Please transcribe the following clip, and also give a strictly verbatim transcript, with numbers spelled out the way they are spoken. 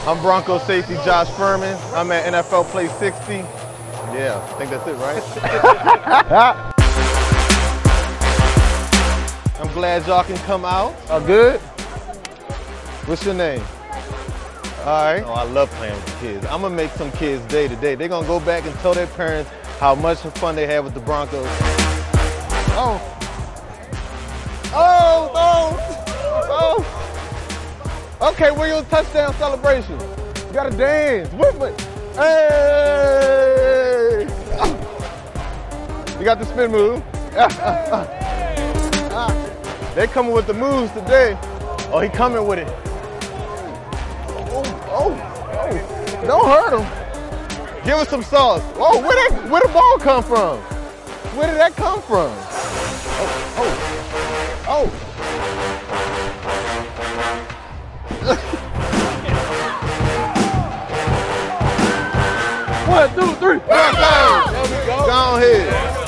I'm Broncos safety Josh Furman. I'm at N F L Play sixty. Yeah, I think that's it, right? I'm glad y'all can come out. Oh, good? What's your name? All right. Oh, I love playing with the kids. I'm gonna make some kids day to day. They're gonna go back and tell their parents how much fun they had with the Broncos. Oh. Oh, oh, oh. Okay, where your touchdown celebration? You gotta dance with me. Hey! You got the spin move. They coming with the moves today. Oh, he coming with it. Oh, oh, oh. Don't hurt him. Give us some sauce. Oh, where that, where the ball come from? Where did that come from? Oh, oh, oh. One, two, three. There we go. Go ahead.